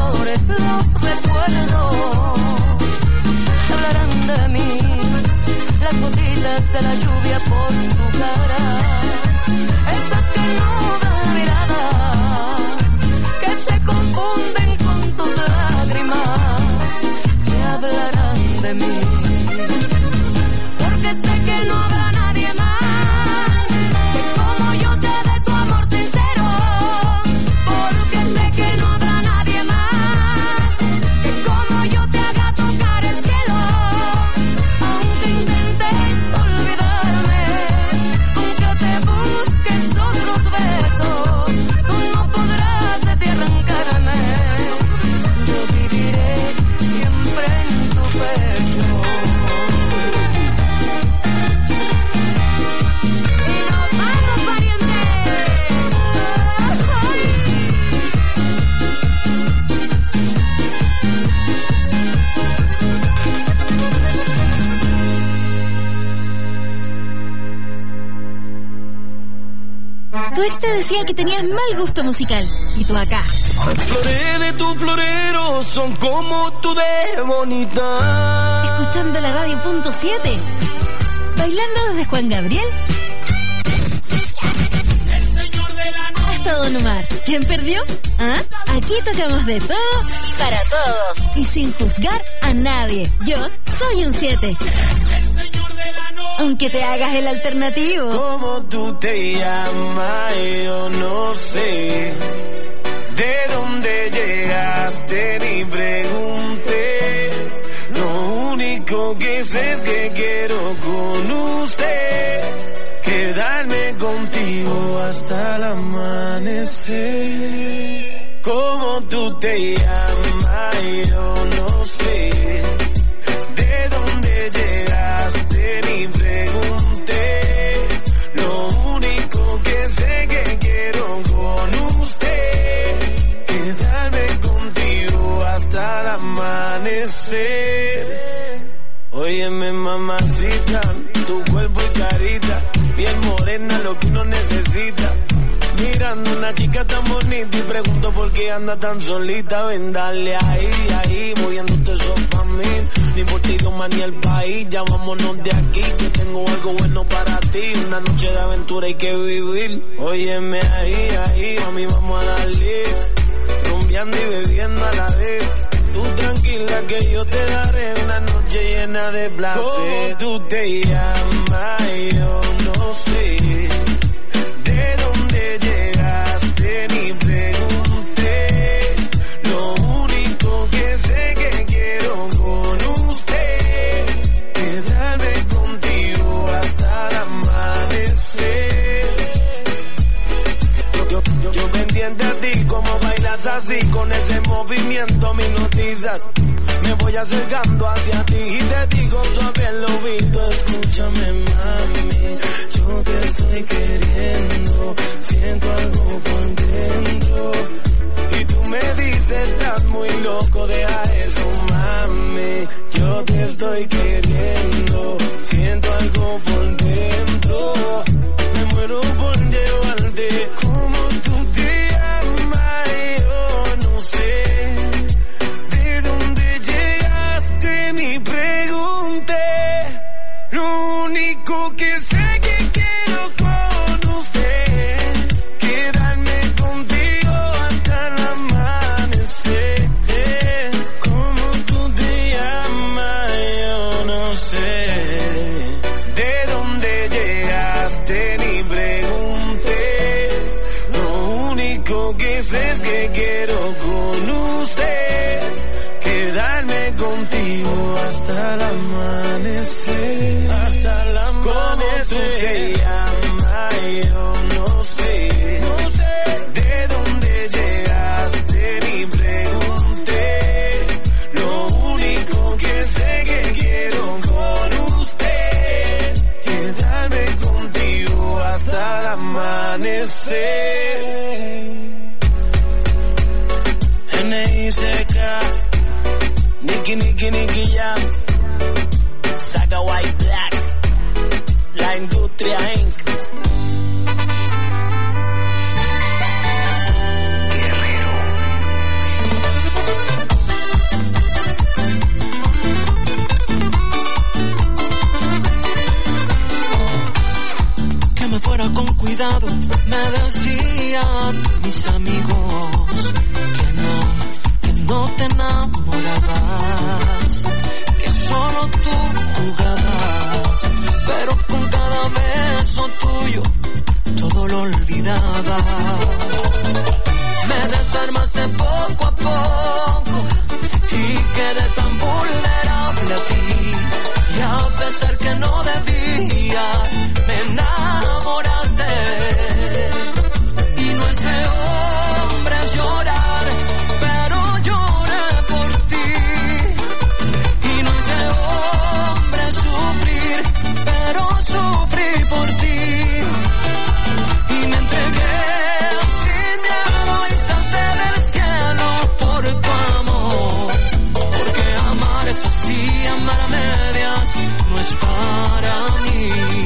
amores, los recuerdos hablarán de mí, las gotitas de la lluvia por tu cara, esas que no dan mirada, que se confunden con tus lágrimas, que hablarán de mí, porque sé que no habrá nadie más que como yo te dé su amor sincero, porque sé que no habrá nadie más que como yo te haga tocar el cielo, aunque intentes olvidarme, aunque te busques otros besos, tú no podrás de ti arrancarme, yo viviré siempre en tu pecho. Tu ex te decía que tenías mal gusto musical, y tú acá. Flores de tu florero son como tú de bonita. Escuchando la radio punto 7. Bailando desde Juan Gabriel hasta Don Omar. ¿Quién perdió? ¿Ah? Aquí tocamos de todo para todos. Y sin juzgar a nadie. Yo soy un 7. Aunque te hagas el alternativo. ¿Cómo tú te llamas? Yo no sé. ¿De dónde llegaste? Ni pregunté. Lo único que sé es que quiero con usted quedarme contigo hasta el amanecer. ¿Cómo tú te llamas? Yo no sé. ¿De dónde llegaste? Ni pregunté. Lo único que sé que quiero con usted quedarme contigo hasta el amanecer. Óyeme, mamacita, tu cuerpo y carita, piel morena, lo que uno necesita. Mirando una chica tan bonita y pregunto por qué anda tan solita. Ven, dale ahí, moviéndote eso pa' mí. Ni por ti, Dios, ni el país, ya vámonos de aquí, que tengo algo bueno para ti. Una noche de aventura hay que vivir. Óyeme ahí, mami, vamos a darle. Rumbeando y bebiendo a la vez. Tú tranquila que yo te daré una noche llena de placer. ¿Cómo tú te llamas? Yo no sé. ¿De dónde llegaste? Ni pregunté. Lo único que sé que quiero con usted quedarme contigo hasta el amanecer. Yo pendiente a ti, como bailas así, con ese movimiento me hipnotizas. Me voy acercando hacia ti y te digo suave al oído. Escúchame, mami, yo te estoy queriendo, siento algo por dentro. Y tú me dices, estás muy loco, deja eso, mami. Yo te estoy queriendo, siento algo por dentro. Me muero por llevarte. Como tú te llamas, yo no sé. ¿De dónde llegaste? Ni pregunté. Lo único que sé que quiero con usted quedarme contigo hasta el amanecer. ¿Cómo tú te llamas? Yo no sé. ¿De dónde llegaste? Ni pregunté. Lo único que sé es que quiero con usted quedarme contigo hasta el amanecer. Hasta el amanecer. ¿Cómo tú te llamas? Yo no sé. ¿De dónde llegaste? Ni pregunté. Lo único que sé que quiero con usted quedarme contigo hasta el amanecer. N.I.C.K. Nicky Jam, Saga White Black, La Industria Inc. decían mis amigos que no te enamorabas, que solo tú jugabas, pero con cada beso tuyo todo lo olvidaba. Me desarmaste poco a poco y quedé tan vulnerable a ti, y a pesar que no debía, me enamoraste. Y no es de hombres llorar, pero lloré por ti. Y no es de hombres sufrir, pero sufrí por ti. Y me entregué sin miedo y salté del cielo por tu amor. Porque amar es así, amar a medias no es para mí.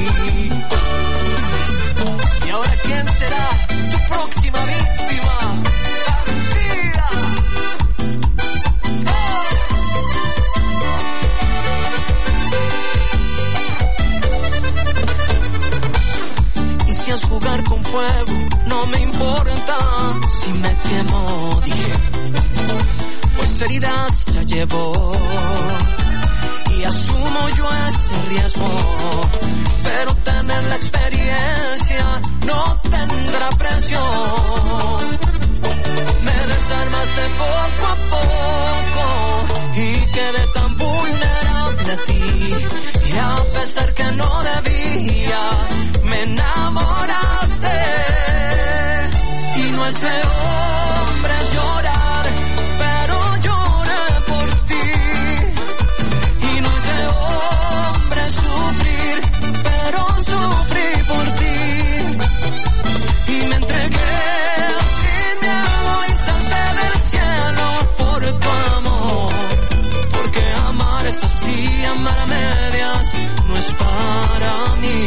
Y ahora, ¿quién será tu próxima víctima? ¡Partida! Y si es jugar con fuego, no me importa si me quemo, dije, pues heridas ya llevo y asumo yo ese riesgo, pero tener la experiencia no tendrá precio. Me desarmaste poco a poco y quedé tan vulnerable a ti, y a pesar que no debía, me enamoraste. Y no es de hombres llorar, pero lloré por ti. Y no es de hombres sufrir, pero sufrí por ti. Y me entregué sin miedo y salté del cielo por tu amor. Porque amar es así, amar a medias no es para mí.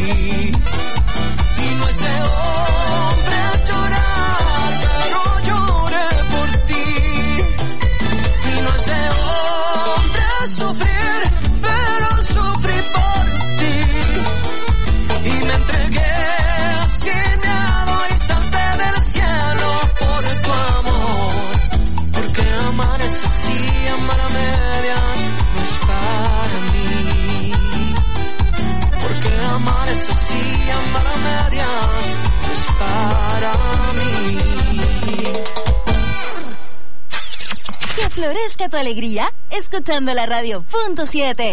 Y no es de hombres llorar, pero lloré por ti. Y no es de hombres sufrir, pero sufrí por ti. Y me entregué sin miedo y salté del cielo por tu amor. Porque amar es así, amar a medias no es para mí. Porque amar es así, amar a medias no es para mí. Que florezca tu alegría escuchando la radio.7.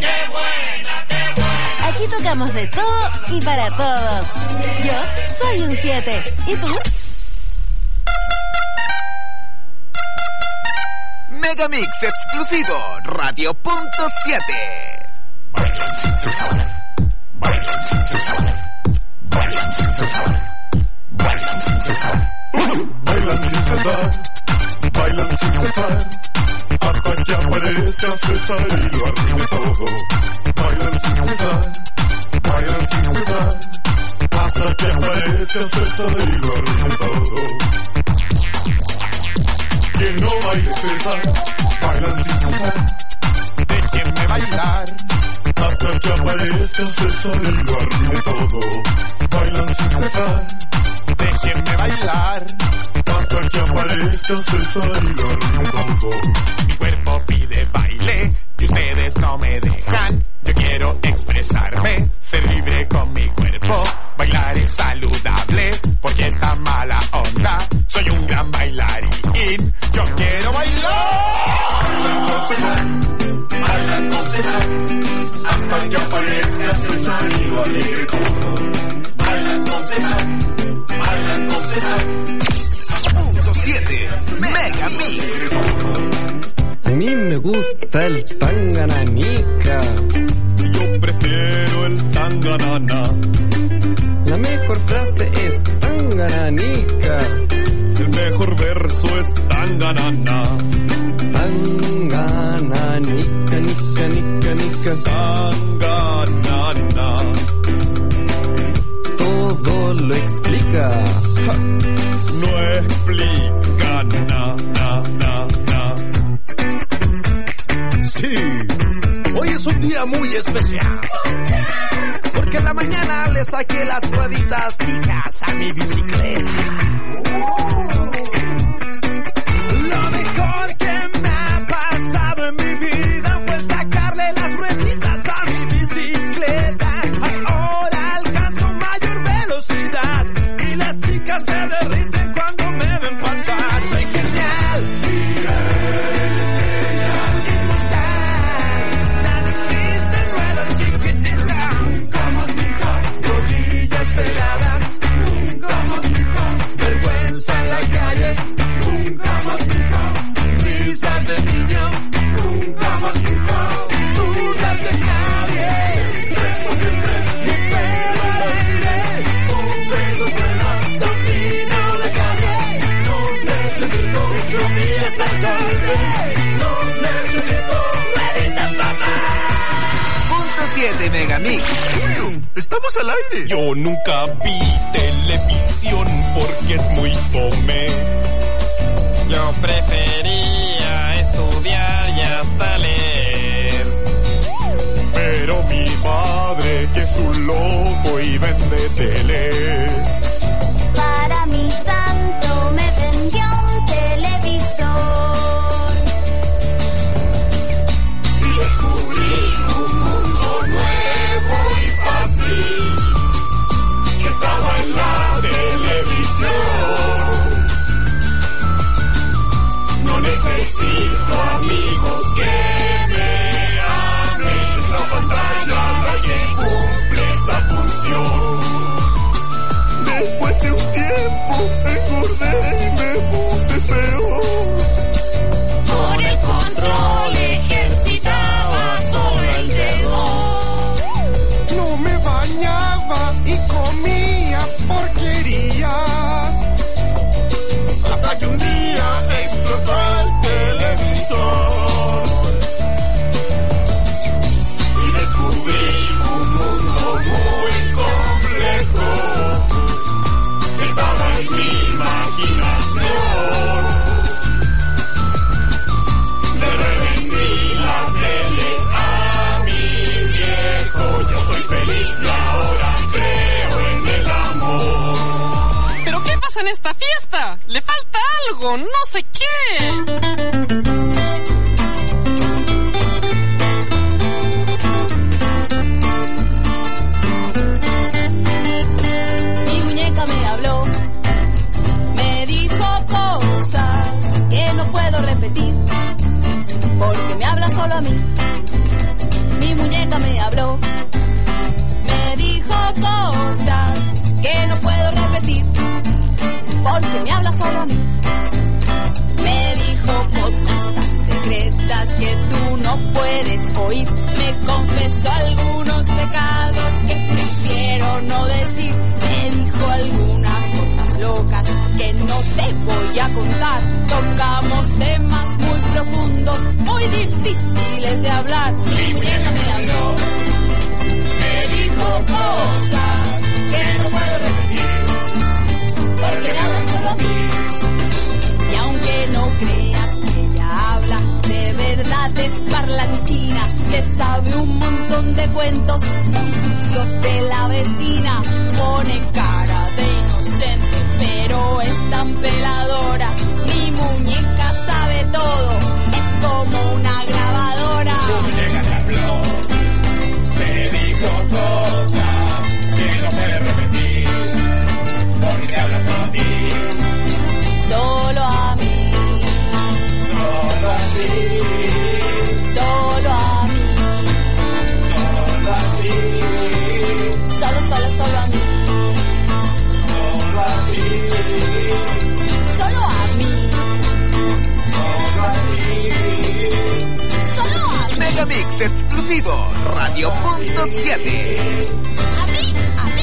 Aquí tocamos de todo y para todos. Yo soy un 7. ¿Y tú? Megamix exclusivo Radio.7. Bailan sin cesar, bailan sin cesar, bailan sin cesar, bailan sin cesar, bailan sin cesar, bailan sin cesar, hasta que aparezca César y lo arruine todo. Bailan sin cesar, bailan sin cesar, hasta que aparezca César y lo arruine todo. Que no baile César, bailan sin cesar, déjenme bailar hasta que aparezca César y lo arruine todo. Bailan sin cesar, déjenme bailar hasta que aparezca César y lo arruine todo. Mi cuerpo pide baile y ustedes no me dejan. Yo quiero expresarme, ser libre con mi cuerpo. Bailar es saludable porque esta mala onda. Soy un gran bailarín, yo quiero bailar. Bailan con César, bailan con César, hasta que aparezca César y lo alegre todo. Bailan con César, bailan con César. Punto 7 Megamix. A mí me gusta el tangananica. Yo prefiero el tanganana. La mejor frase es tangananica. El mejor verso es tanganana. Tangananica, nica, nica, nica. Tanganana. Todo lo explica. Ja, no explica na, na, na, na. Sí, hoy es un día muy especial. Porque que en la mañana le saqué las rueditas chicas a mi bicicleta. Lo mejor que me ha pasado en mi vida fue sacarle las rueditas a mi bicicleta. Ahora alcanzo mayor velocidad y las chicas se derriten cuando me ven pasar. Soy genial. Vergüenza en la calle, nunca más nunca. Risas de niño, nunca más nunca. Dudas de nadie, mi pelo al aire, sombrero vuela, domino de calle. No necesito microvías al aire, no necesito rueditas, papá. Punto 7 Megamix. Julio, estamos al aire. Yo nunca vi televisión porque es muy fome. Yo prefería estudiar y hasta leer. Pero mi padre, que es un loco y vende teles, para mi santo me vendió un televisor. y descubrí un mundo nuevo y fácil que estaba en la televisión. No necesito amigos que me amen, la pantalla la que cumple esa función. Después de un tiempo engordé y me puse feo. Con el control ejercitaba solo el dedo. No me bañaba y comía porquerías. Hasta que un día explotó el televisor y descubrí un mundo muy complejo que estaba en mi imaginación. Le revendí la tele a mi viejo. Yo soy feliz y ahora creo en el amor. ¿Pero qué pasa en esta fiesta? Le falta algo, no sé qué. Mi muñeca me habló, me dijo cosas que no puedo repetir, porque me habla solo a mí. Mi muñeca me habló, me dijo cosas que no puedo repetir, porque me habla solo a mí. Me dijo cosas tan secretas que tú no puedes oír. Me confesó algunos pecados que prefiero no decir. Me dijo algunas cosas locas que no te voy a contar. Tocamos temas muy profundos, muy difíciles de hablar. Mi muñeca me habló, me dijo cosas que no puedo repetir, porque me hablas solo a mí. Y aunque no creas que ella habla, de verdad es parlanchina. Se sabe un montón de cuentos muy sucios de la vecina. Pone cara de inocente, pero es tan peladora. Mi muñeca sabe todo, es como una grabadora. Tu muñeca te habló, te dijo cosas que no puedes repetir, porque te habla solo a ti. Solo a mí, Solo a ti, solo a mí, solo a ti, solo a mí, solo a ti, solo a mí, solo a ti. solo a mí, Megamix exclusivo, Radio Punto 7. a mí,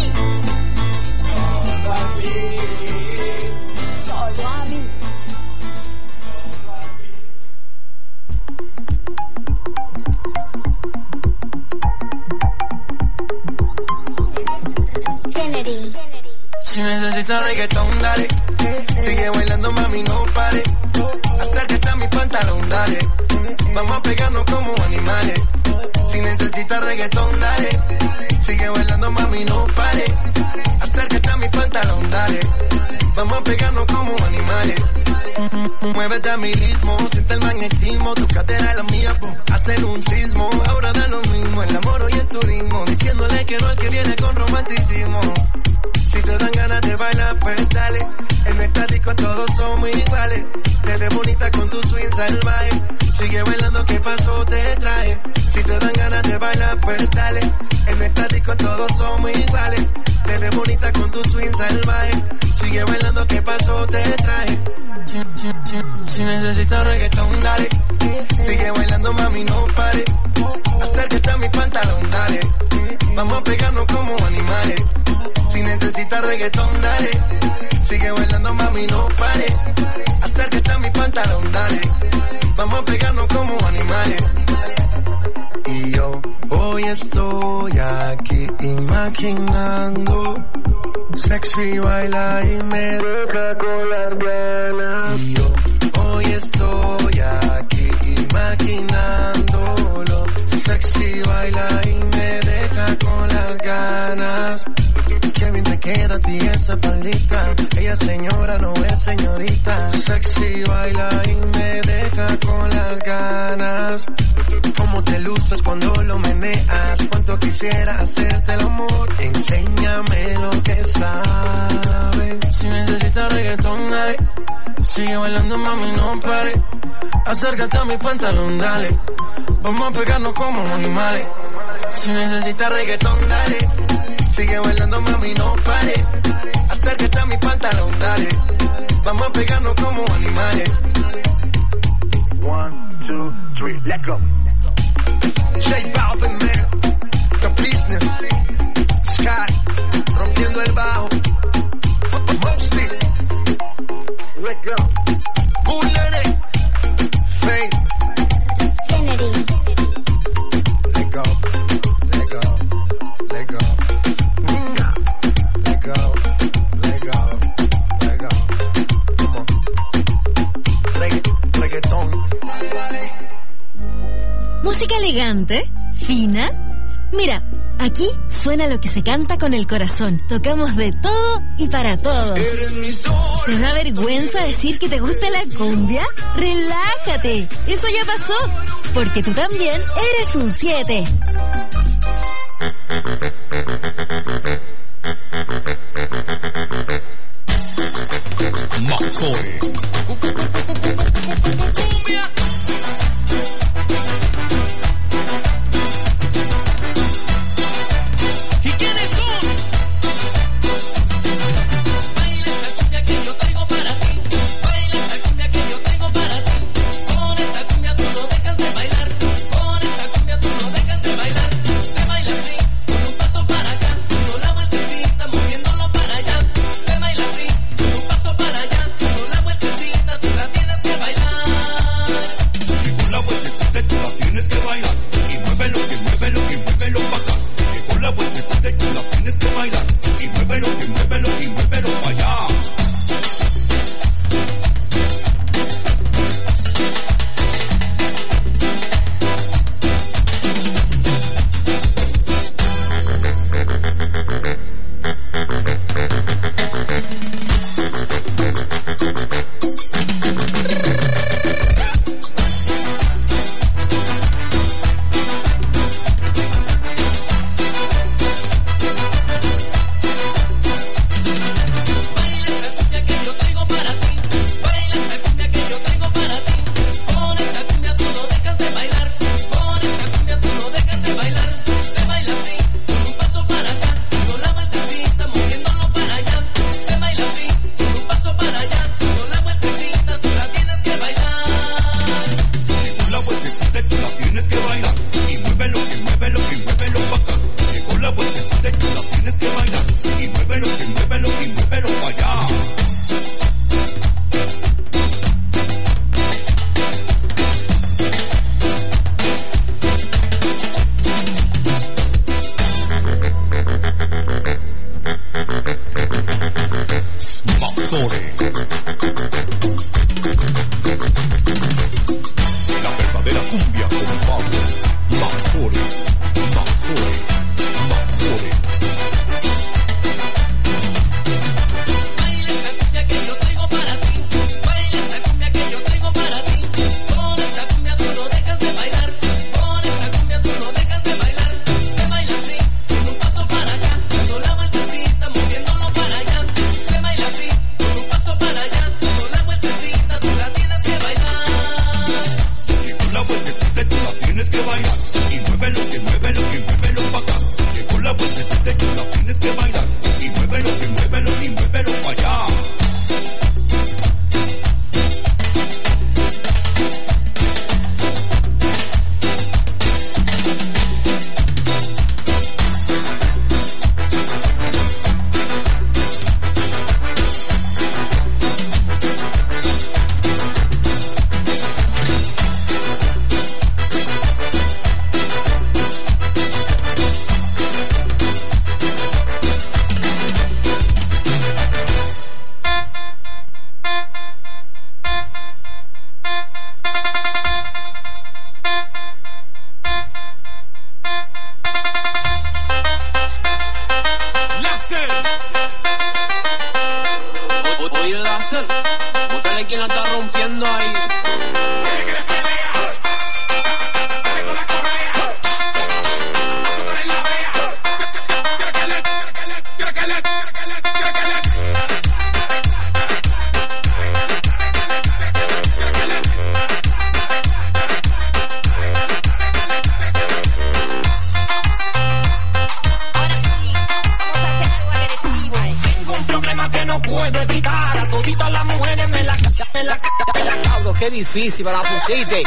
Solo a ti. solo a mí. Si necesitas reggaetón, dale. Sigue bailando, mami, no pare. Acércate a mi pantalón, dale. Vamos a pegarnos como animales. Si necesitas reggaetón, dale. Sigue bailando, mami, no pare. Acércate a mi pantalón, dale. Vamos a pegarnos como animales. Muévete a mi ritmo, siente el magnetismo. Tu cadera es la mía, hacen un sismo. Ahora da lo mismo, el amor y el turismo. Diciéndole que no al que viene con romanticismo. Si te dan ganas de bailar, pues dale. En esta disco todos somos iguales. Te ves bonita con tu swing salvaje. Sigue bailando, ¿qué pasó? Te traje. Si te dan ganas de bailar, pues dale. En esta disco todos somos iguales. Te ves bonita con tu swing salvaje. Sigue bailando, ¿qué pasó? Te traje. Si necesitas reggaetón, dale. Sigue bailando, mami, no pare. Acércate a mi pantalón, dale. Vamos a pegarnos como animales. Si necesitas reggaetón, dale. Sigue bailando, mami, no pare. Acércate a mi pantalón, dale. Vamos a pegarnos como animales. Y yo hoy estoy aquí imaginando. Sexy baila y me deja con las ganas. Y yo hoy estoy aquí imaginándolo. Sexy baila y me deja con las ganas. Qué bien te queda a ti esa faldita. Ella señora, no es señorita. Sexy baila y me deja con las ganas. Cómo te luces cuando lo meneas. Cuánto quisiera hacerte el amor. Enséñame lo que sabes. Si necesitas reggaetón, dale. Sigue bailando, mami, no pare. Acércate a mi pantalón, dale. Vamos a pegarnos como animales. Si necesitas reggaetón, dale. Sigue bailando, mami, no pare. Acércate a mi pantalón, dale. Vamos a pegarnos como animales. 1, 2, 3, let's go. J Balvin, man. The business. Sky. Rompiendo el bajo. Mostly. Let's go. Bullet. Faith. Kennedy. Let go. Let go. Let go. Let go. Let go. Let go. Come on. Reggaetón. Música elegante, fina. Mira, aquí suena lo que se canta con el corazón. Tocamos de todo y para todos. ¿Te da vergüenza decir que te gusta la cumbia? Relájate, eso ya pasó, porque tú también eres un 7. Maxore. ¿Y quiénes son? Baila esta cumbia que yo traigo para ti. Baila esta cumbia que yo traigo para ti. Con esta cumbia tú no dejas de bailar. Con esta cumbia tú no dejas de bailar. Se baila así, con un paso para acá. Con la vueltecita, moviéndolo para allá. Se baila así, con un paso para allá. Con la vueltecita tú la tienes que bailar. Y con la vueltecita tú la tienes que bailar. Y muévelo, y muévelo, y muévelo para acá. Y con la vueltecita tú la tienes que bailar. Y muévelo, y muévelo, y muévelo para allá. Difícil para la pusiste.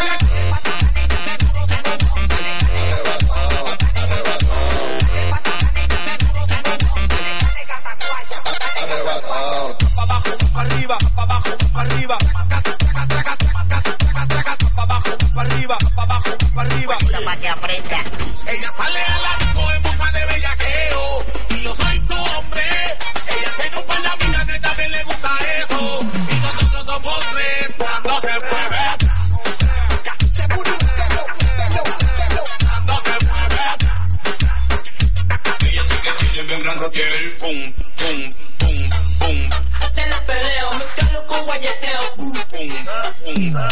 Ella sale a la disco en busca de bellaqueo y yo soy su hombre. Ella se ocupa la amiga que también le gusta eso y nosotros somos tres cuando se mueve. Se mueve, cuando se mueve. Ella sí que tiene bien grande piel. Pum, pum, pum, pum. Hasta la peleo, me calo con guayeteo. Pum, pum, pum, pum.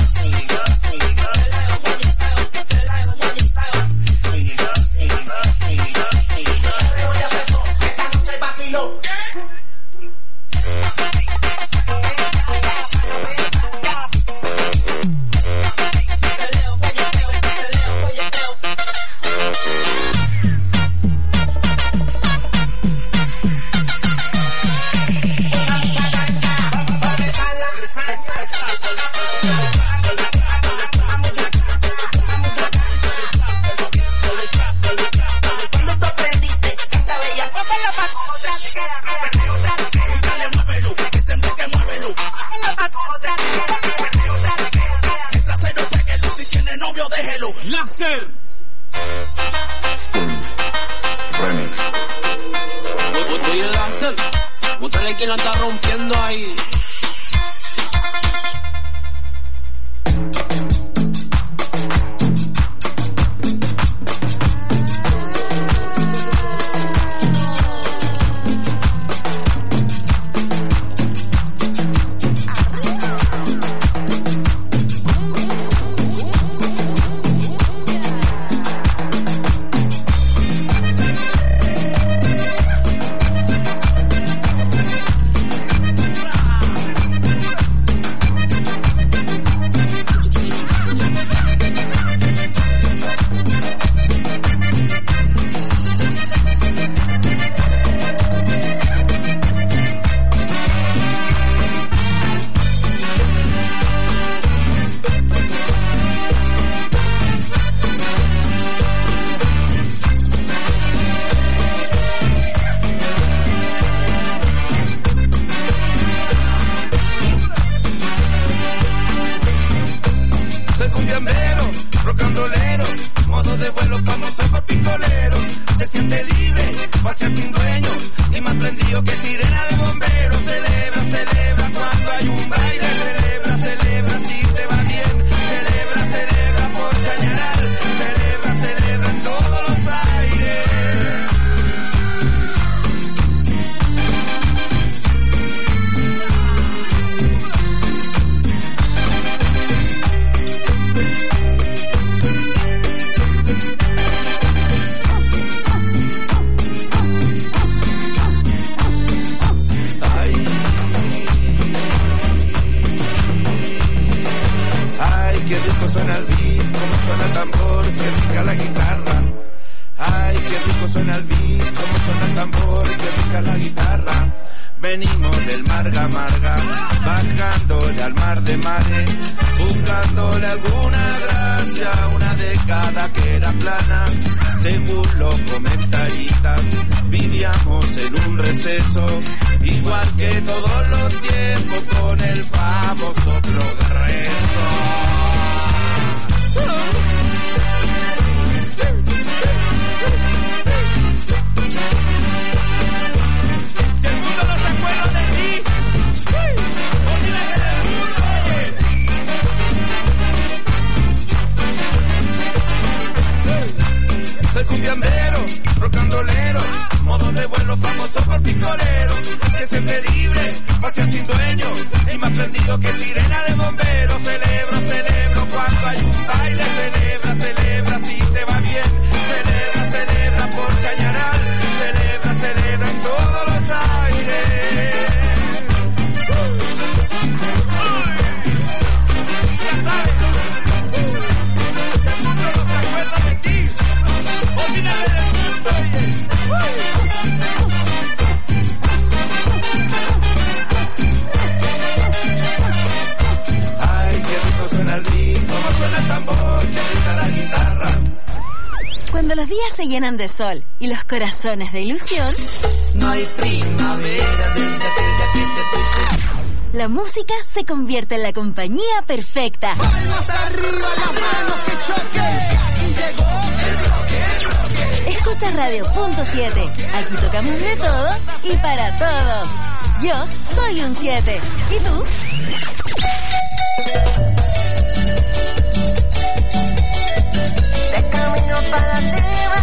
¿Quién la está rompiendo ahí? Celebra, celebra por chañarar, celebra, suena el beat, cómo suena el tambor, qué rica la guitarra. Ay, qué rico suena el beat, cómo suena el tambor, qué rica la guitarra. Venimos del Marga Marga, bajándole al mar de mares, buscándole alguna gracia, una década que era plana. Según los comentaristas, vivíamos en un receso, igual que todos los tiempos, con el famoso progreso. Soy cumbiambero, rock and rollero, modo de vuelo famoso por picolero, que siempre libre, pasea sin dueño, y más prendido que sirena de bombero. Celebro, celebro cuando hay un baile, celebra, celebra si te va bien, celebra, celebra por Chañaral, celebra, celebra en todos los aires. Ya sabes, el mundo no se acuerda de ti. Olvídate del mundo, ay, qué rico suena el beat, cómo suena el tambor, qué rica la guitarra. Cuando los días se llenan de sol y los corazones de ilusión, no hay primavera desde aquella que te fuiste. La música se convierte en la compañía perfecta. Palmas arriba, las manos que choquen. Y llegó el bloque. Escucha Radio.7. Aquí tocamos de todo y para todos. Yo soy un 7. ¿Y tú? De camino para arriba.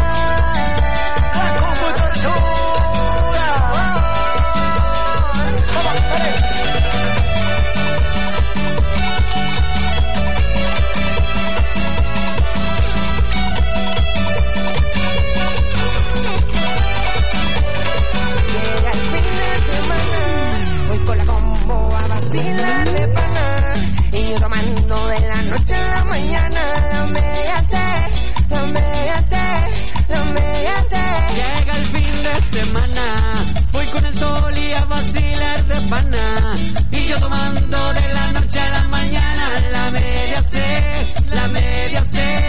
Voy con el sol y a vacilar de pana. Y yo tomando de la noche a la mañana. La media C, la media C.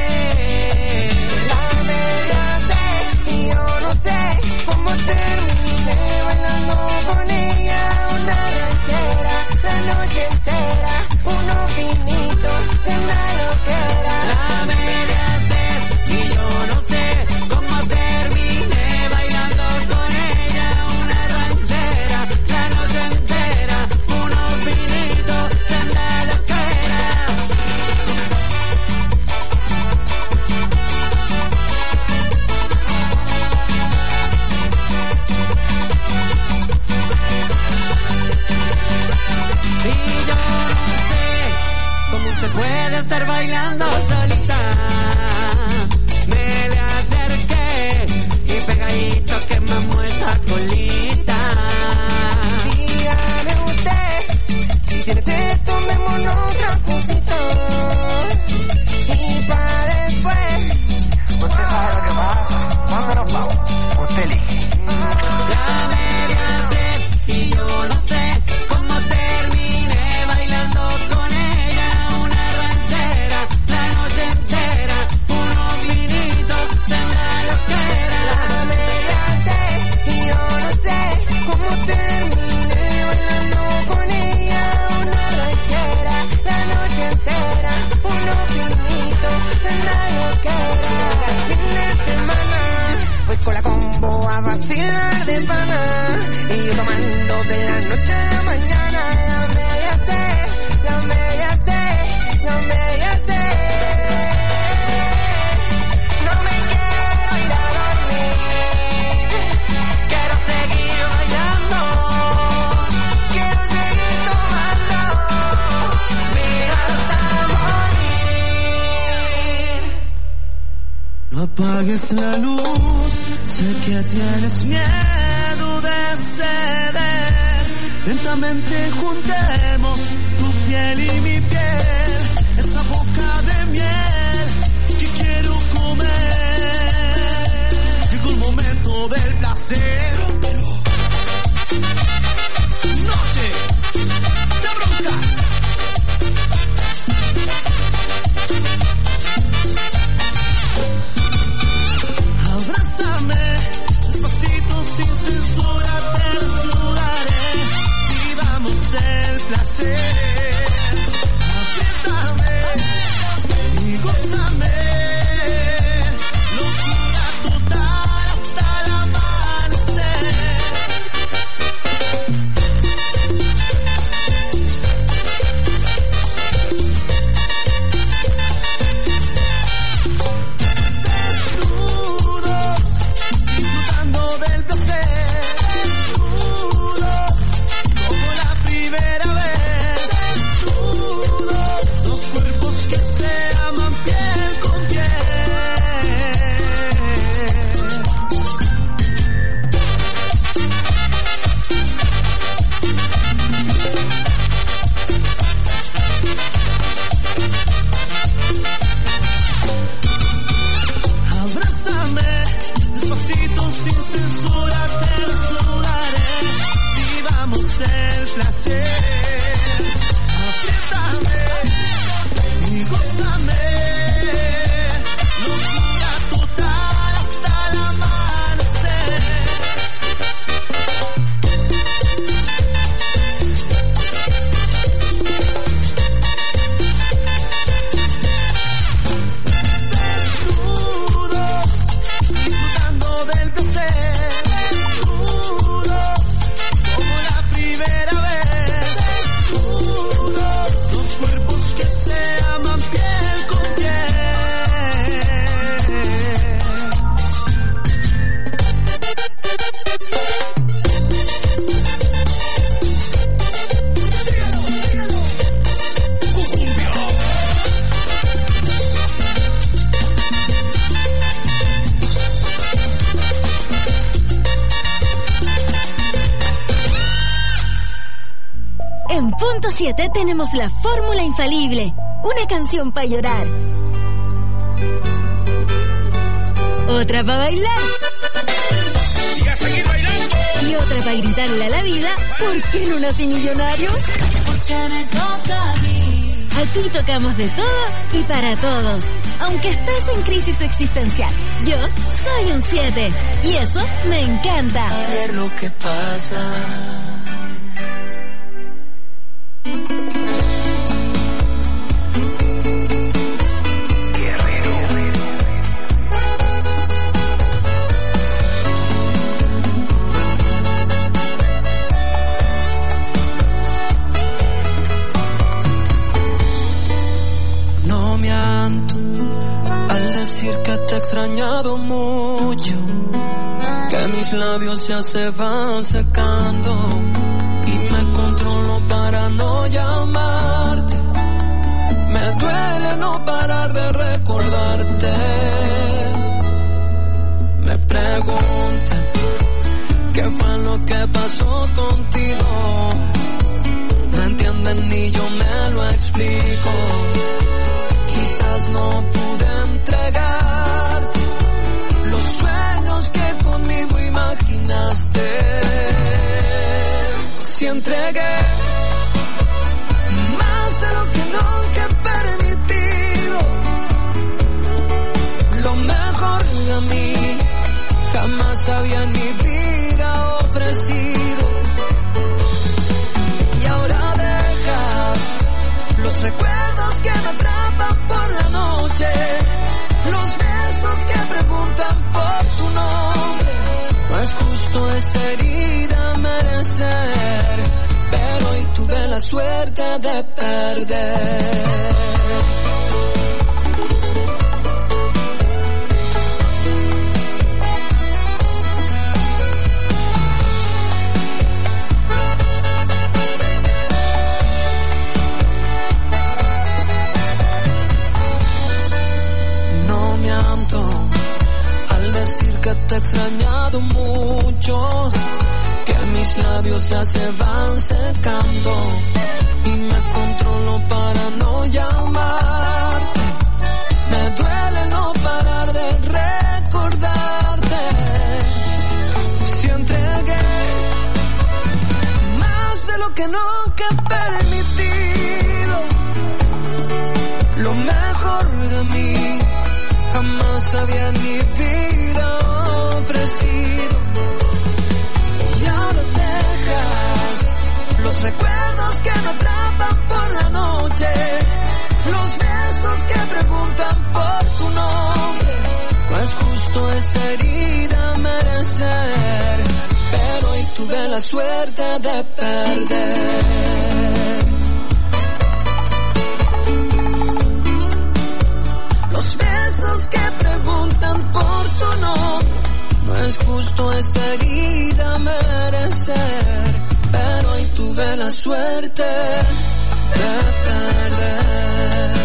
La media C. Y yo no sé cómo terminé bailando con ella. Una ranchera, la noche entera. Unos vinitos, cena lo que era. La media C. Y yo no sé cómo terminé bailando con ella. Una ranchera, la noche entera. Unos vinitos, cena lo que era. Y yo no sé cómo se puede estar bailando solita. Me le acerqué y pegadito quemamos esa colita. Dígame usted, si tiene sed, tomémonos otra cosita. Y pa' después, usted sabe lo que pasa. Vámonos, vamos, usted elige. La media sed y yo no sé cómo terminé bailando con ella. Una ranchera, la noche entera. Unos vinitos, senda lo que era. La media sed y yo no sé cómo terminé bailando con ella. Una ranchera, la noche entera. Unos vinitos, cena lo que era. El fin de semana voy con la combo a vacilar de pana. Y yo tomando de la noche a la mañana. La media sed, la media sed, la media sed. No me quiero ir a dormir. Quiero seguir bailando, Quiero seguir tomando. mira hasta morir. No apagues la luz, sé que tienes miedo de ceder. Lentamente juntemos tu piel y mi piel. Esa boca 100.7 tenemos la fórmula infalible. Una canción para llorar. Otra para bailar. Y a seguir bailando. Y otra para gritarle a la vida, ¿por qué no nací millonario? Porque me toca a mí. Aquí tocamos de todo y para todos. Aunque estés en crisis existencial, yo soy un 7. Y eso me encanta. A ver lo que pasa. No miento al decir que te he extrañado mucho, que mis labios ya se van secando y me controlo para no llamarte. Me duele no parar de recordarte. Me preguntan qué fue lo que pasó contigo. No entienden ni yo me lo explico. Quizás no pude entregarte los sueños que conmigo imaginaste. Si entregué más de lo que nunca he permitido, lo mejor de mí jamás había en mi vida ofrecido. Y ahora dejas los recuerdos que me atrapan por la noche, los besos que preguntan por tu nombre. No es justo esa herida merecer, pero hoy tuve la suerte de perder. Que te he extrañado mucho, que mis labios ya se van secando y me controlo para no llamarte. Me duele no parar de recordarte. Si entregué más de lo que nunca he permitido, lo mejor de mí jamás había en mi vida ofrecido. Y ahora dejas los recuerdos que me atrapan por la noche, los besos que preguntan por tu nombre. No es justo esa herida merecer, pero hoy tuve la suerte de perder. Los besos que preguntan por tu nombre. No es justo esta herida merecer, pero hoy tuve la suerte de perder.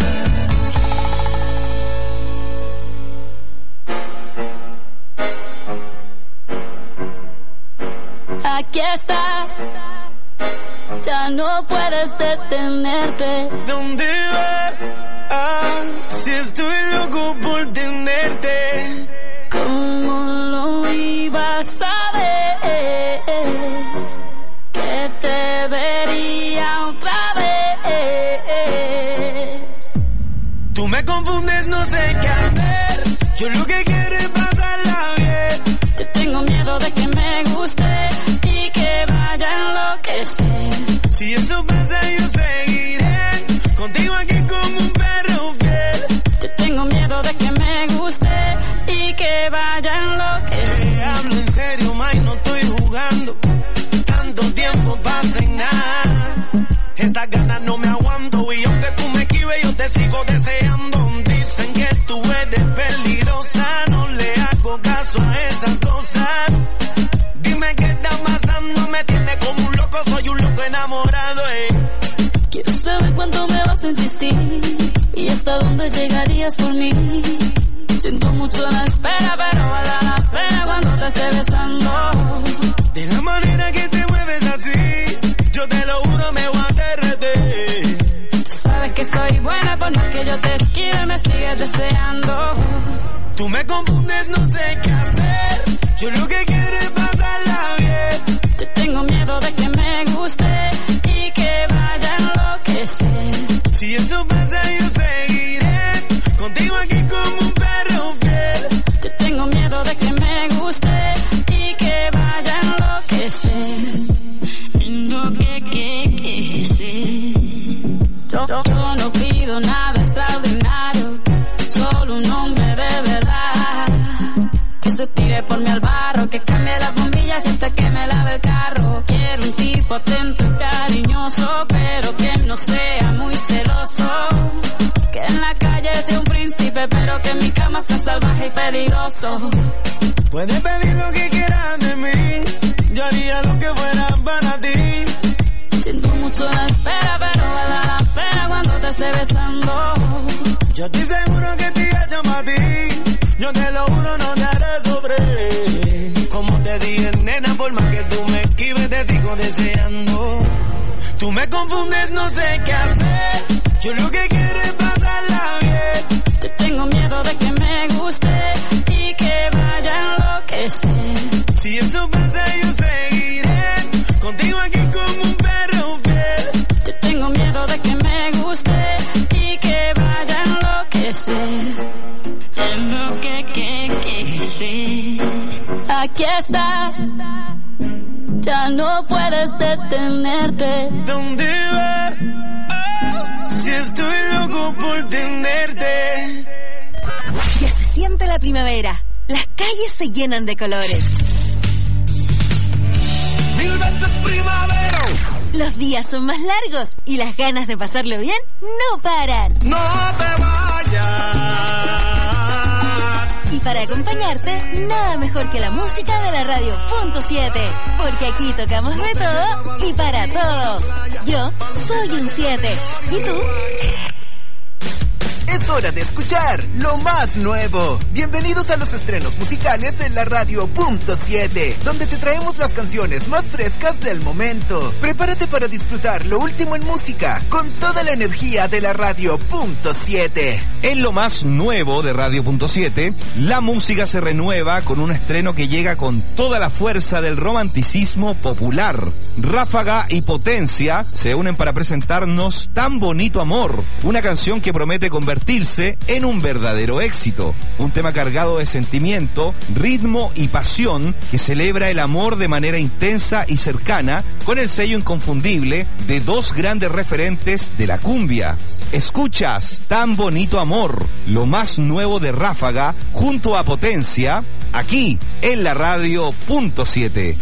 Aquí estás, ya no puedes detenerte. ¿Dónde vas? Si estoy loco por tenerte. ¿Cómo lo ibas a ver? Que te vería otra vez. Tú me confundes, no sé qué hacer. Yo lo que quiero es pasarla bien. Yo tengo miedo de que me guste y que vaya a enloquecer. Si eso pasa, yo seguiré contigo aquí como un perro fiel. Yo tengo miedo de que me guste y que vaya a enloquecer. Te hablo en serio, May, no estoy jugando. Tanto tiempo pasa en nada. Estas ganas no me aguanto y aunque tú me esquives yo te sigo deseando. Dicen que tú eres peligrosa, no le hago caso a esas cosas. Dime qué está pasando, me tiene como un loco, soy un loco enamorado. Quiero saber cuánto me vas a insistir y hasta dónde llegarías por mí. Siento mucho la espera, pero vale la pena cuando te esté besando. De la manera que te mueves así, yo yo te lo juro me voy a derretir. Tú sabes que soy buena, por más que yo te esquive me sigues deseando. Tú me confundes, no sé qué hacer. Yo lo que quiero es pasarla bien. Yo tengo miedo de que me guste y que vaya a enloquecer. Si eso pasa yo seguiré contigo aquí como un perro fiel. Yo tengo miedo de que me guste y que vaya a enloquecer. Yo no pido nada extraordinario, solo un hombre de verdad que se tire por mí al barro, que cambie las bombillas hasta que me lave el carro. Quiero un tipo atento y cariñoso, pero que no sea muy celoso, que en la calle sea un príncipe, pero que en mi cama sea salvaje y peligroso. Puedes pedir lo que quieras de mí, yo haría lo que fuera para ti. Siento mucho la espera, pero vale la pena cuando te esté besando. Yo estoy seguro que te hecho para ti, yo te lo juro no te haré sobre. Como te dije, nena, por más que tú me esquives te sigo deseando. Tú me confundes, no sé qué hacer, yo lo que quiero es pasarla bien. Yo tengo miedo de que me guste y que vaya a enloquecer. Si eso pasa yo seguiré contigo aquí como un perro fiel. Yo tengo miedo de que me guste y que vaya a enloquecer. Aquí estás, ya no puedes detenerte. ¿Dónde vas? Si estoy loco por tenerte. Ya se siente la primavera, las calles se llenan de colores. 1000 veces primavera. Los días son más largos y las ganas de pasarlo bien no paran. No te vayas. Y para acompañarte, nada mejor que la música de la radio .7, porque aquí tocamos de todo y para todos. Yo soy un 7. ¿Y tú? Es hora de escuchar lo más nuevo. Bienvenidos a los estrenos musicales en la radio .7, donde te traemos las canciones más frescas del momento. Prepárate para disfrutar lo último en música, con toda la energía de la radio .7. En lo más nuevo de Radio .7, la música se renueva con un estreno que llega con toda la fuerza del romanticismo popular. Ráfaga y Potencia se unen para presentarnos Tan Bonito Amor, una canción que promete convertirse en un verdadero éxito. Un tema cargado de sentimiento, ritmo y pasión que celebra el amor de manera intensa y cercana, con el sello inconfundible de dos grandes referentes de la cumbia. Escuchas Tan Bonito Amor, lo más nuevo de Ráfaga junto a Potencia, aquí en la radio .7.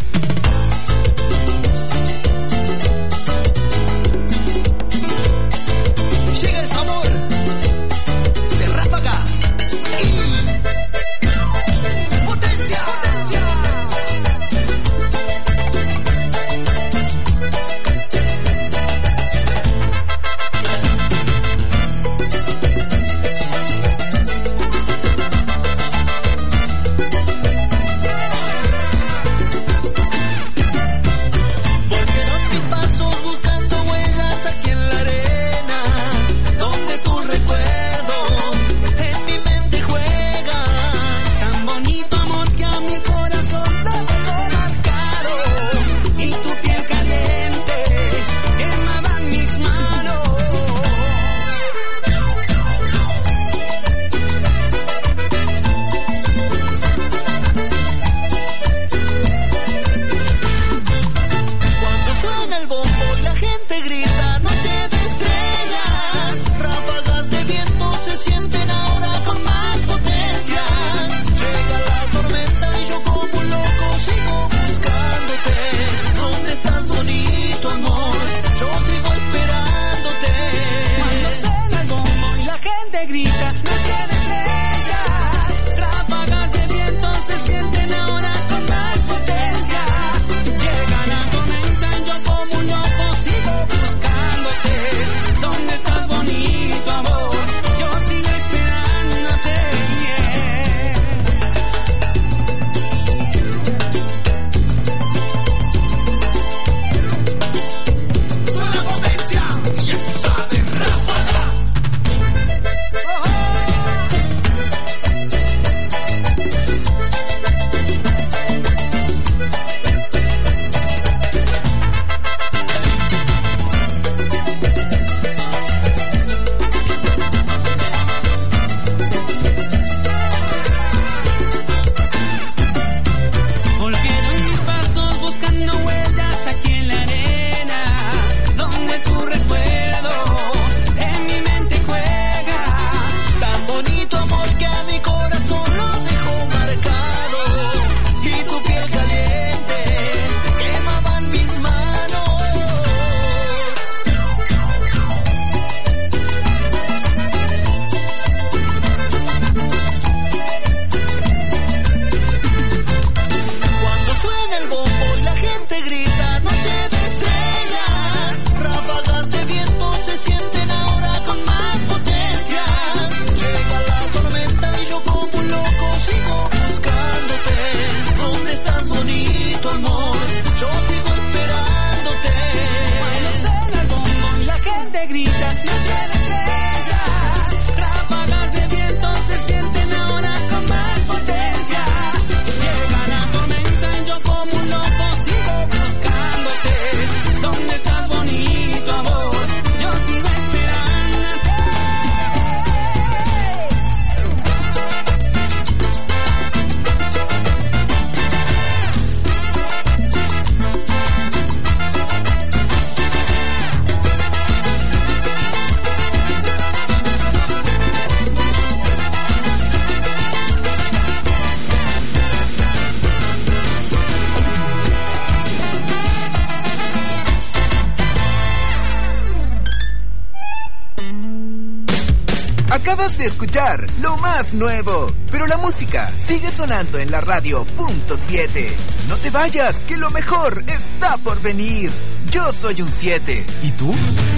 de escuchar lo más nuevo, pero la música sigue sonando en la radio .7. No te vayas, que lo mejor está por venir. Yo soy un 7. ¿Y tú?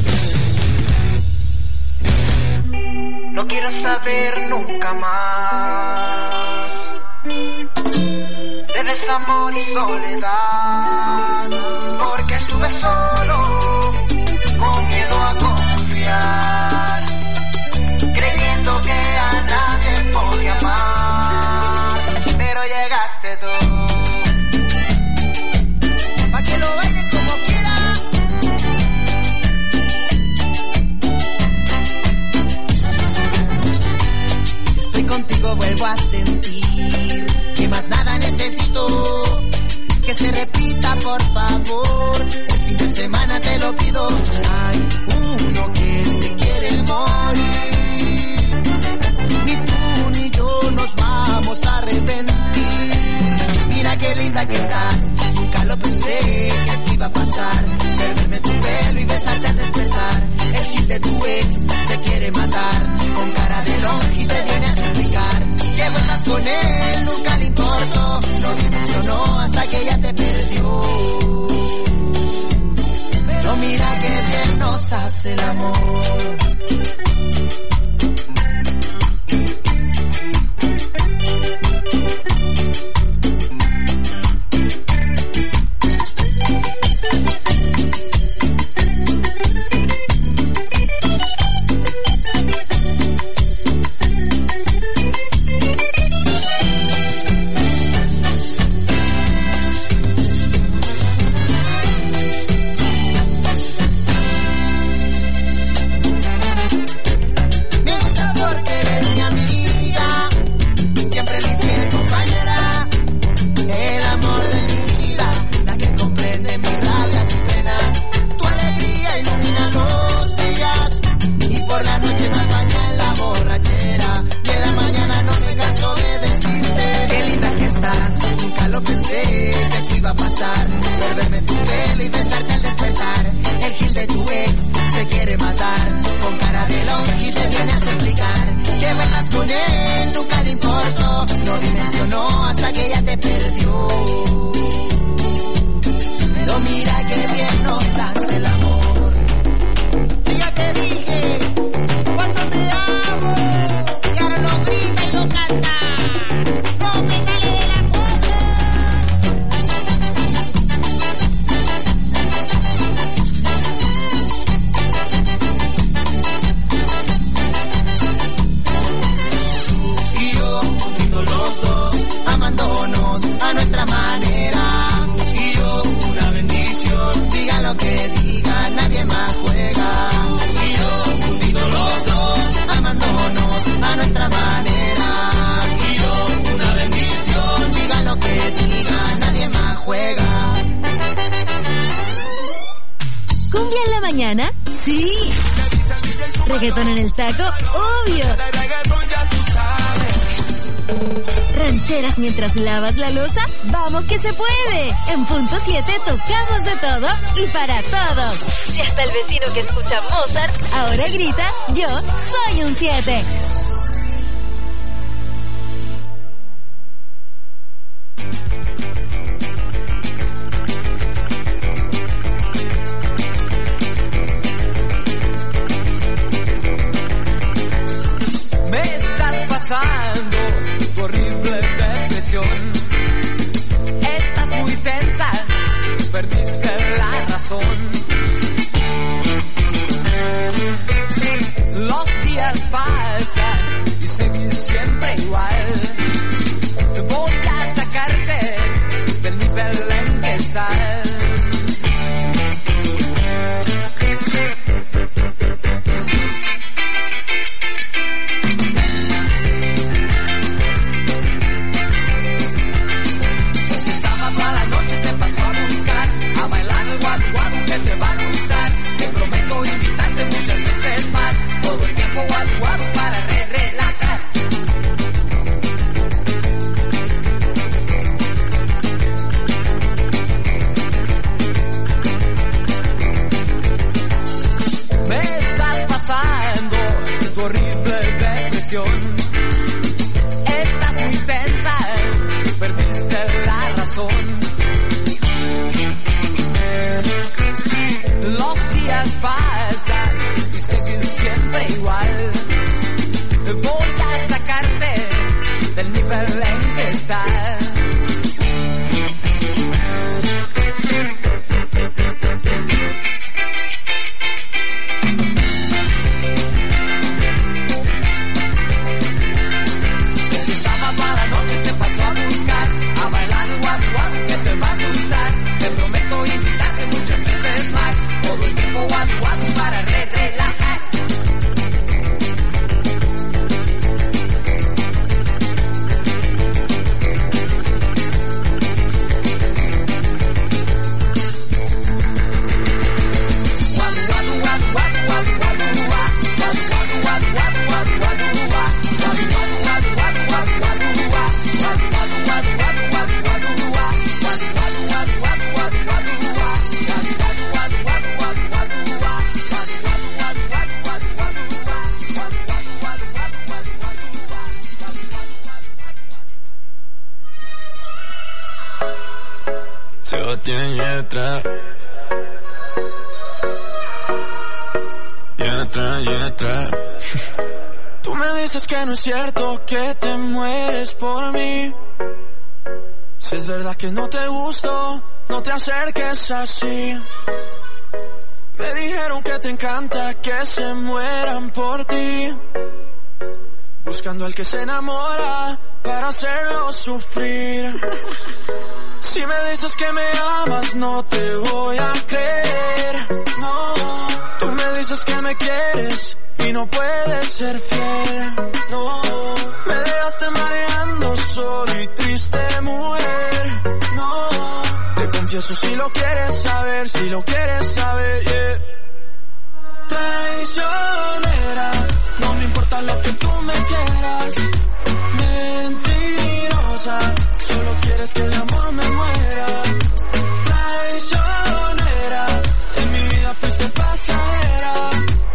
No quiero saber nunca más de desamor y soledad, porque estuve solo, con miedo a confiar, creyendo que a nadie podía amar, pero llegaste tú, pa' que lo bailes como quiera. Si estoy contigo vuelvo a sentir que más nada necesito, que se repita por favor, el fin de semana te lo pido. Hay uno que se quiere morir, ni tú ni yo nos vamos a arrepentir. Mira qué linda que estás, nunca lo pensé que esto iba a pasar, perderme tu pelo y besarte al despertar. El gil de tu ex se quiere matar, con cara de longe te viene a suplicar que vuelvas con él, nunca le importó, no dimensionó hasta que ella te perdió. Pero mira que bien nos hace el amor. Reggaetón en el taco, obvio. Rancheras mientras lavas la loza, vamos que se puede. En punto 7 tocamos de todo y para todos. Y hasta el vecino que escucha Mozart ahora grita, yo soy un 7. Estás muy tensa, perdiste la razón. Los días pasan y seguir siempre igual. Voy a sacarte del nivel en que estás. Empezaba para noche, te paso a buscar, a bailar guadu guadu que te va a gustar. Te prometo invitarte muchas veces más, todo el tiempo guadu guadu para relajar. Sebastián Yatra. Yatra. Tú me dices que no es cierto que te mueres por mí. Si es verdad que no te gusto, no te acerques así. Me dijeron que te encanta que se mueran por ti, buscando al que se enamora para hacerlo sufrir. Si me dices que me amas, no te voy a creer. No, tú me dices que me quieres y no puedes ser fiel. No, me dejaste mareando solo y triste, mujer. No, te confieso si lo quieres saber, yeah. Traicionera, no me importa lo que tú me quieras. Mentirosa, solo quieres que de amor me muera. Traicionera, en mi vida fuiste pasajera.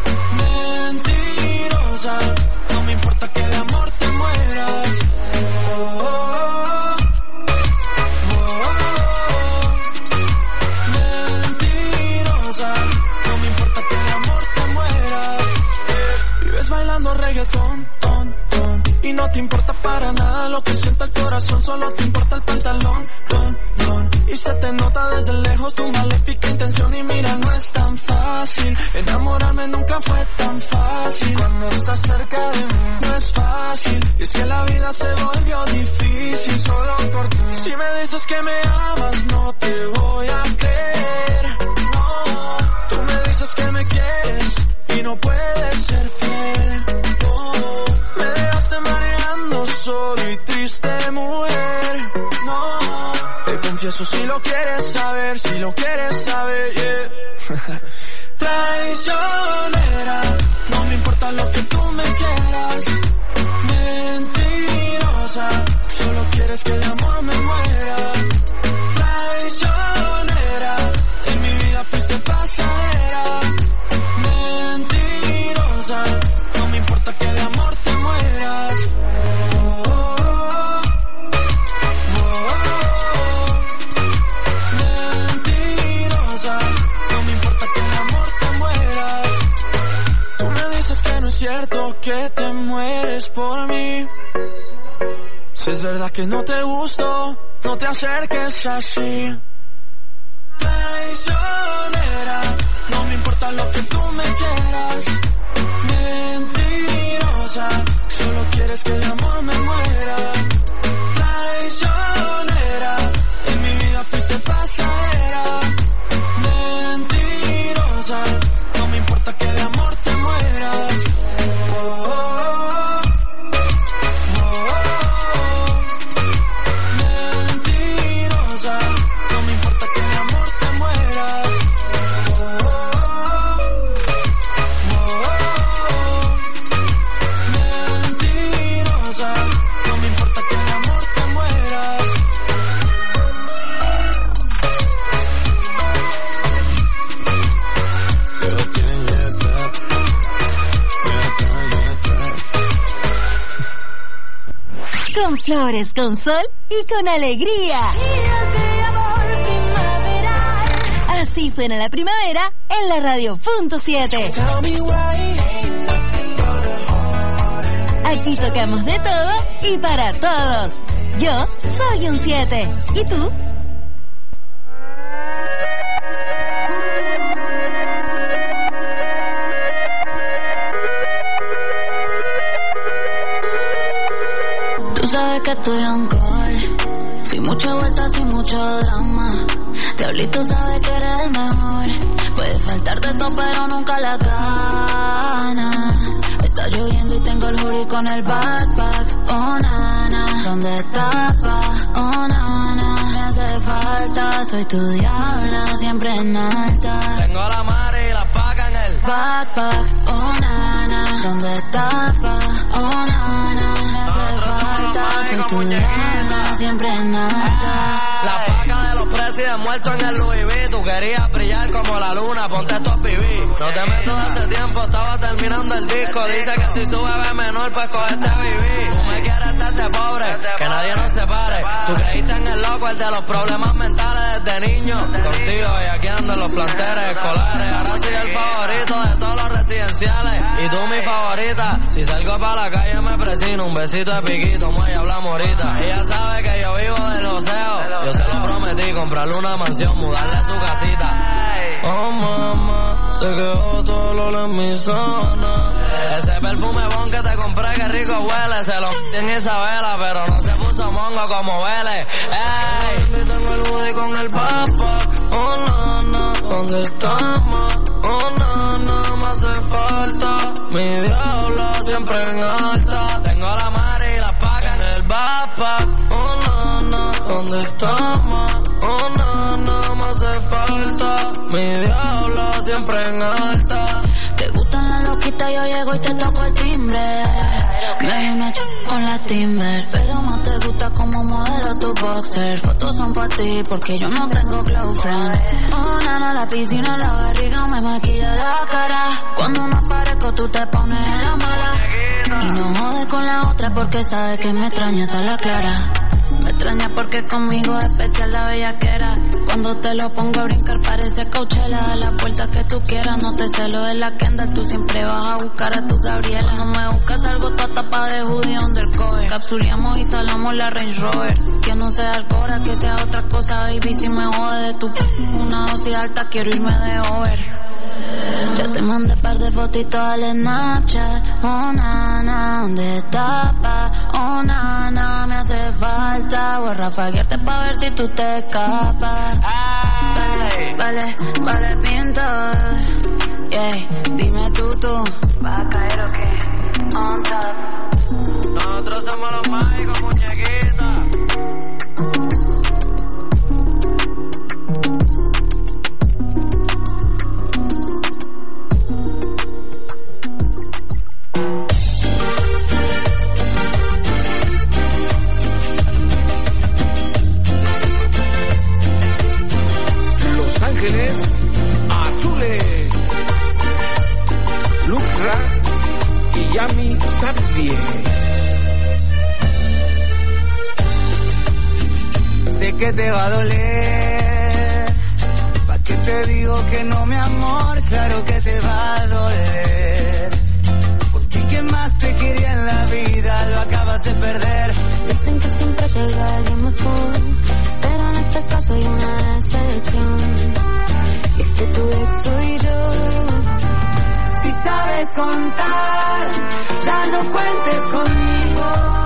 Mentirosa, no me importa que de amor te mueras. Oh, oh, oh, oh. Mentirosa, no me importa que de amor te mueras. Vives bailando reggaetón, ton, ton, y no te importa para nada lo que sienta el corazón, solo te importa el pantalón, don, don. Y se te nota desde lejos tu maléfica intención. Y mira, no es tan fácil enamorarme, nunca fue tan fácil. Cuando estás cerca de mí no es fácil, y es que la vida se volvió difícil solo por ti. Si me dices que me amas, no te voy a creer. No, tú me dices que me quieres y no puedes ser fiel. No, me dejaste mareando solo y triste, mujer. No, te confieso si lo quieres saber, yeah. Traicionera, no me importa lo que tú me quieras. Mentirosa, solo quieres que de amor me muera. Traicionera, en mi vida fuiste pasajera. Mentirosa, no me importa que de amor te mueras. Oh, oh, oh, oh. Mentirosa, no me importa que de amor te mueras. Tú me dices que no es cierto que te mueres por mí. Si es verdad que no te gusto, no te acerques así. Traicionera, no me importa lo que tú me quieras. Mentirosa, solo quieres que de amor me muera. Traicionera, en mi vida fuiste pasajera. Mentirosa, no me importa que de amor te mueras. Oh, oh, oh. Oh, oh, oh. Mentirosa, no me importa que de amor te mueras. Oh, oh, oh. Mentirosa, Con flores, con sol y con alegría. Así suena la primavera en la radio.7. Aquí tocamos de todo y para todos. Yo soy un 7. ¿Y tú? Tú sabes que estoy on call, sin mucha vuelta, sin mucho drama. Diablito sabe que eres el mejor. Puede faltarte todo pero nunca la gana. Está lloviendo y tengo el hoodie con el backpack. Oh nana, ¿dónde estás, pa? Oh nana, me hace falta. Soy tu diabla, siempre en alta. Tengo la madre y la paga en el backpack. Oh nana, ¿dónde estás, pa? Oh nana, me hace falta. Soy tu diabla, siempre en alta. La paga de los presidentes muertos en el Louis V. Tú querías brillar como la luna, ponte estos pibí. No te meto de hace tiempo, estaba terminando el disco. Dice que si sube ve menor, pues cogete vivir. Tú me quieres estarte pobre, que nadie nos separe. Tú creíste en el loco, el de los problemas mentales desde niño. Contigo y aquí ando en los planteles escolares. Ahora soy el favorito de todos los residenciales. Y tú mi favorita. Si salgo para la calle me presino. Un besito de piquito, y hablamos ahorita. Ella sabe que yo vivo del oseo. Yo se lo prometí, comprarle una mansión, mudarle a su casita. Oh mamá, se quedó todo el olor en mi zona. Ese perfume bon que te compré, que rico huele. Se lo en Isabela, pero no se puso mongo como huele. Ey, tengo el hoodie con el papa. Oh nana, ¿dónde estamos? Oh nana, me hace falta. Mi diablo siempre en alta. Tengo la madre y la paga en el backpack. Oh nana, ¿dónde estamos? Oh nana, me hace falta. Mi diablo siempre en alta. Te gustan las loquitas, yo llego y te toco el timbre. Me doy una con la Timber, pero más te gusta como modelo tu boxer. Fotos son para ti porque yo no tengo close friend. Oh nana, la piscina, la barriga me maquilla la cara. Cuando no aparezco tú te pones en la mala. Y no jodes con la otra porque sabes que me extrañas a la clara. Me extraña porque conmigo es especial la bellaquera. Cuando te lo pongo a brincar parece Coachella. A las vueltas que tú quieras, no te celo de la Kendall. Tú siempre vas a buscar a tu Gabriela. No me buscas algo toda tapa de hoodie undercover. Capsuleamos y salamos la Range Rover. Que no sea Alcora, que sea otra cosa, baby. Si me jode de tu una dosis alta, quiero irme de over. Ya te mandé par de fotitos al Snapchat. Oh nana, ¿dónde estás, pa? Oh nana, me hace falta. Voy a rafaguearte pa' ver si tú te escapas. Vale, pintos. Yeah, dime tú. ¿Vas a caer o qué? On top. Nosotros somos los mágicos, muñequitos. Azules, Lucra y Yami Sabdie. Sé que te va a doler. ¿Pa' qué te digo que no, mi amor? Claro que te va a doler. Porque quien más te quería en la vida lo acabas de perder. Dicen que siempre llega alguien mejor, pero en este caso hay una excepción. Y es que tu ex soy yo. Si sabes contar, ya no cuentes conmigo.